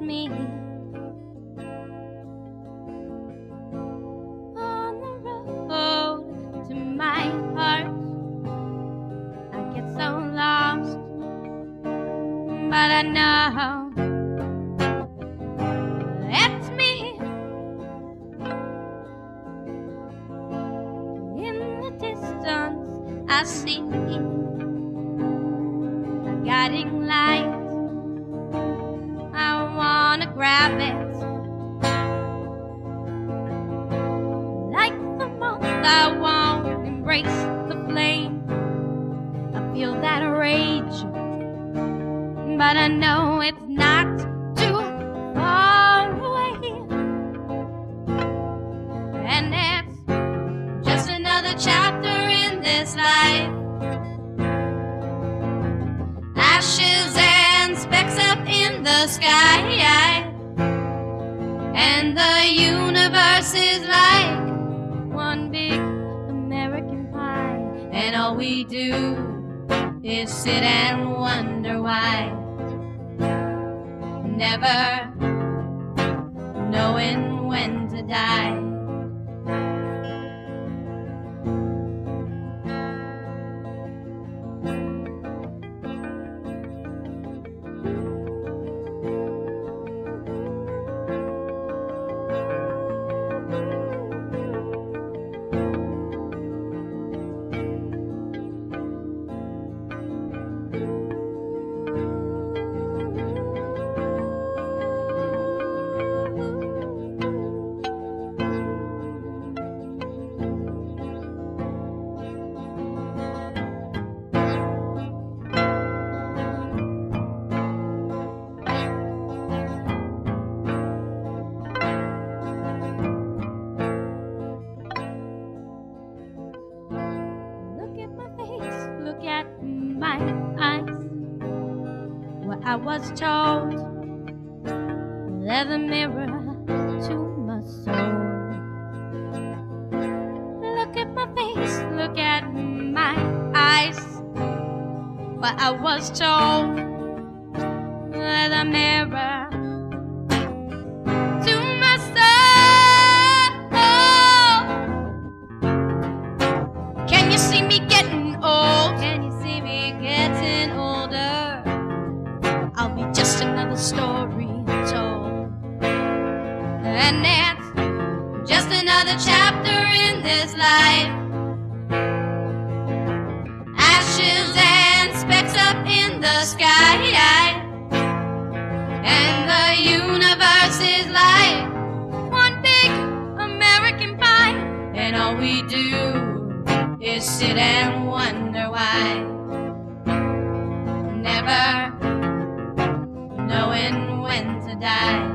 me. On the road to my heart, I get so lost, but I know it's me. In the distance I see a guiding light. I wanna grab it. Like the moth, I won't embrace the flame. I feel that rage, but I know it's not too far away. And it's just another chapter in this life. Ashes and specks up in the sky, and the universe is like one big American pie. And all we do is sit and wonder why, never knowing when to die. Look at my eyes. What I was told, they're the mirror to my soul. Look at my face, look at my eyes. What I was told, they're the mirror to my soul. Can you see me getting old? Can you see me getting older? I'll be just another story told, and it's just another chapter in this life. Ashes and specks up in the sky, and the universe is like one big American pie. And all we do is sit and wonder why, never knowing when to die.